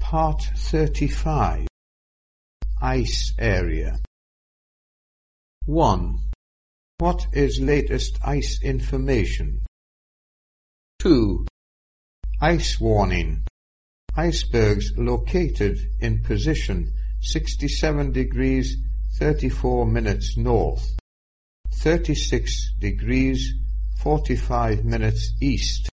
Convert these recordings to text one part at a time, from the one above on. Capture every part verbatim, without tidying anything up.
Part thirty-five. Ice area. one. What is latest ice information? two. Ice warning. Icebergs located in position sixty-seven degrees thirty-four minutes north, thirty-six degrees forty-five minutes east.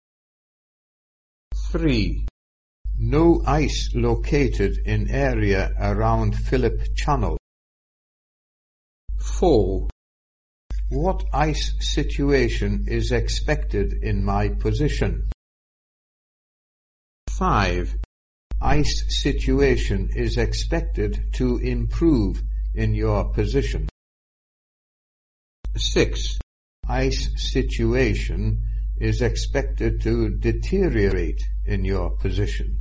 three. No ice located in area around Phillip Channel. four. What ice situation is expected in my position? five. Ice situation is expected to improve in your position. six. Ice situation is expected to deteriorate in your position.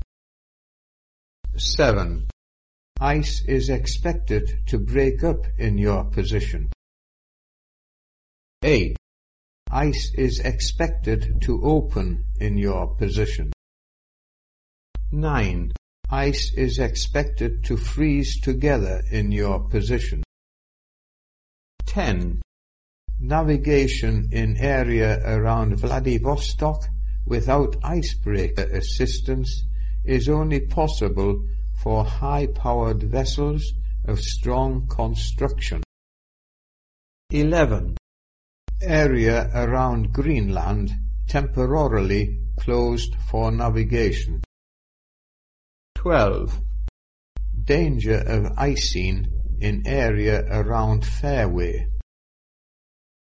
seven. Ice is expected to break up in your position. eight. Ice is expected to open in your position. nine. Ice is expected to freeze together in your position. ten. Navigation in area around Vladivostok without icebreaker assistance is only possible for high-powered vessels of strong construction. eleven. Area around Greenland temporarily closed for navigation. twelve. Danger of icing in area around Fairway.